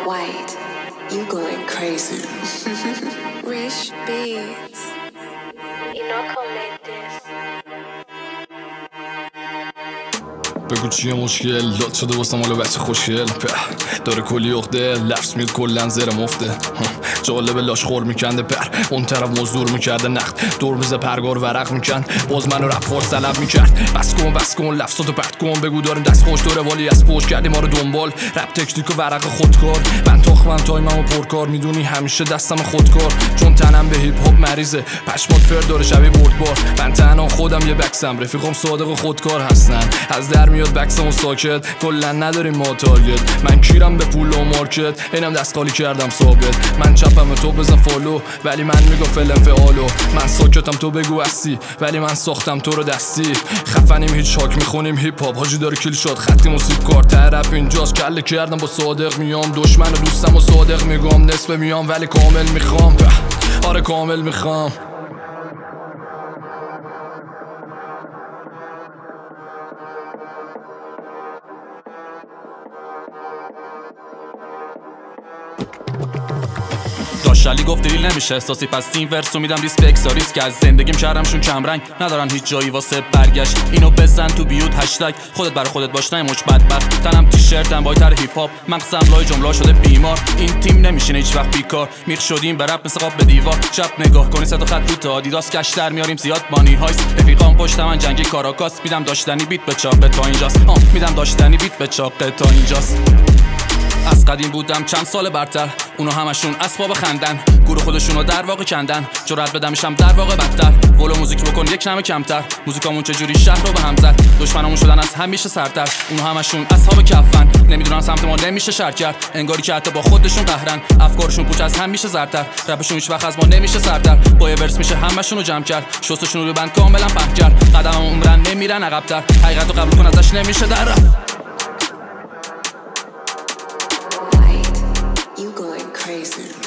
White, you going crazy. Rich beats. You know come make this. بگو چیه مشکل لات شده واسه مال بچه خوشگل داره کلی اخده لفظ میاد کلن زیر مفته جالبه لاش خور میکنده پر اون طرف مزدور میکرده نخت دور بزه پرگار ورق میکن باز منو رپ فارس طلب میکرد بس کن لفظاتو پرت کن بگو داریم دست خوش دوره والی از پشت کردی ما رو دنبال رپ تکنیک و ورق خودکار من تخمم تایممو پرکار میدونی همیشه دستم خودکار چون تنم به هیپ هاپ مریضه پشمات فر داره شبیه بردبار من تنها خودم یه بکسم رفیقام صادق و خودکار هستن از در میاد بکسم و ساکت کلن نداریم ما تارگت من کیرم به پول و مارکت اینم دست خالی کردم ثابت من چپم تو بزن فالو ولی من میگم فلم فعالو من ساکتم تو بگو هستی ولی من ساختم تو رو دستی خفنیم هیچ شاک میخونیم هیپ هاپ حاجی داره کیل شد خطی موسیقی کار طرف اینجاست کله کردم با صادق میام دشمن و دوستم و صادق میگم نصف میام ولی کامل میخوام آره کامل میخوام داشلی گفت دیل نمیشه احساسی پس این ورسو میدم ریسپکت ریسک که از زندگیم کردمشون کمرنگ ندارن هیچ جایی واسه برگشت اینو بزن تو بیوت هشتگ خودت برای خودت باش نه مچ بدبخت تنم تیشرتم با تر هیپ هاپ مغزم لای جمله شده بیمار این تیم نمیشینه هیچ وقت بیکار میخ شدیم به رپ مثل قاب به دیوار چپ نگاه کنی صد خط رو تا آدیداس کش در میاریم زیاد مانی هایس رفیقام پشت من جنگی کاراکاس میدم داشتنی بیت به چاقه تا اینجاست میدم داشتنی بیت به چاقه تا اینجاست از قدیم بودم چند سال برتر اونا همشون اسباب خندن گروه خودشونو در واقع کندن جرأت بدم میشم در واقع بدتر ولو موزیک بکن یک کم کمتر موزیکامون چجوری شهر رو به هم زد دشمنامون شدن از همیشه سرتر اونا همشون اصحاب کفن نمیدونن سمت ما نمیشه شر کرد انگاری که حتی با خودشون قهرن افکارشون پوچ از همیشه زرتر رپشون هیچ وقت از ما نمیشه سرتر با یه ورس میشه همشونو جمع کرد شستشون رو بند کاملا پهن کرد قدمم عمرن نمیرن عقب‌تر حقیقتو قبول کن ازش نمیشه در You going crazy.